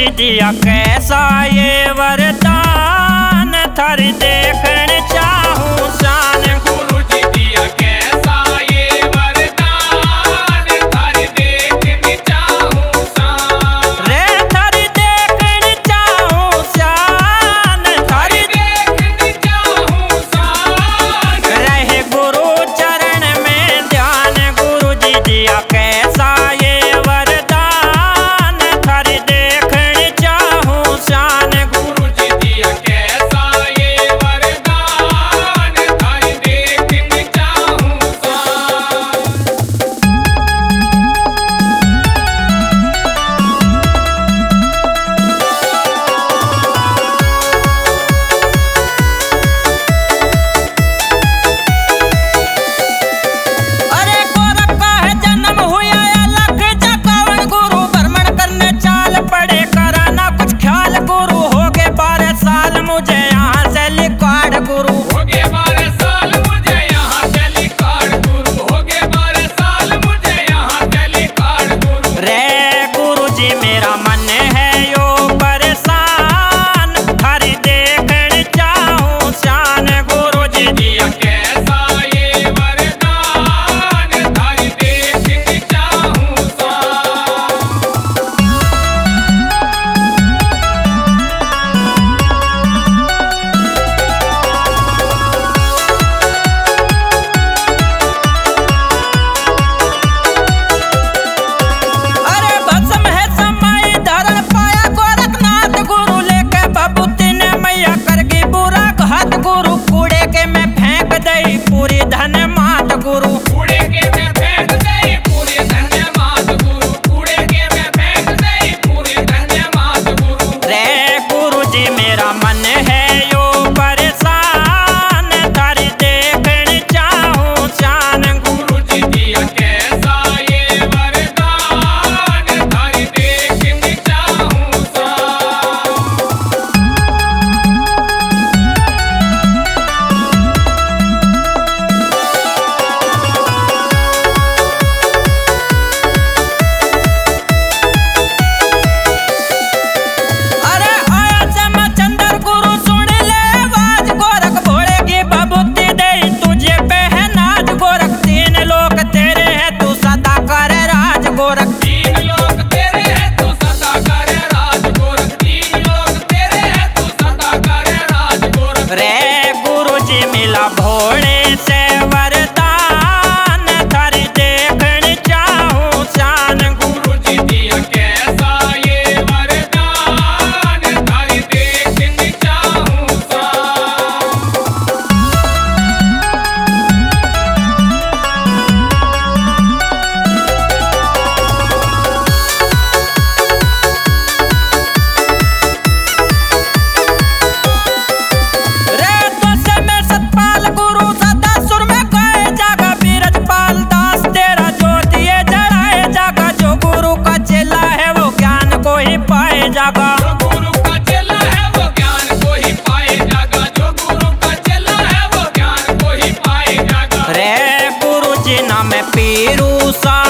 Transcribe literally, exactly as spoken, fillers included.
जी दिया कैसा ये वरदान, थारी देखण चाहूं शान। गुरु जी दिया कैसा ये वरदान, थारी देखण चाहूं शान। रे थारी देखण चाहूं शान, थारी देखण चाहूं शान। रहे गुरु चरण में ध्यान। गुरु जी दिया कैसा ये वरदान, थारी देखण चाहूं शान। गुरु जी दिया कैसा ये वरदान, थारी देखण चाहूं शान। अरे गोरख का है जन्म हुआ अलग जगावन। गुरु भ्रमण करने चाल पड़े, करा ना कुछ ख्याल। गुरु हो गए बारह साल, मुझे यहाँ से लिकाड़। गुरु हो गए बारह साल मुझे यहाँ से लिकाड़। गुरु हो गए बारह साल मुझे यहाँ से लिकाड़। गुरु रे गुरु जी मेरा मन है यो परेशान, हरी देखण चाहूं शान। गुरु जी दिया कैसा ये वरदान, थारी देखण चाहूं शान। अरे भस्म है समय धरण पाया गोरखनाथ। गुरु लेके भभूति ने मैया करगी बुरा घात। गुरु कूड़े के में फेंक दई पूरी धन मात। गुरु कूड़े के में फेंक दई पूरे धन्य मात। गुरु कूड़े के में फेंक दई पूरे धन्य मात। गुरु रे गुरु जी मेरा मन है यो परेशान, थारी देखण चाहूं शान। गुरु जी दिया कैसा ये वरदान, थारी देखण चाहूं शान। अरे आया चमचंदर गुरु सुन ले आवाज। गोरख भोले की भभूति दे तुझे पहनाज। गोरख तीन लोक तेरे है तू सदा कर राज। गोरख तीन लोग तेरे हैं तू सदा करे राज। गोरख तीन लोग तेरे हैं तू सदा करे राज। गोरख रे गुरु जी मिला भोले से वरदान, थारी देखण चाहूं शान। गुरु जी दिया कैसा ये वरदान, थारी देखण चाहूं शान। रे तुझसे मैं सतपाल गुरु सदा सुर में गाए जागा। बीरजपाल दास तेरा जो दिए जड़ाए जागा। जो गुरु का चेला है वो ज्ञान को ही पाए जागा। जो गुरु का चेला है वो ज्ञान को ही पाए जागा। जो गुरु का चेला है वो ज्ञान को ही पाए जागा। रे गुरु जी नाम पीरू सा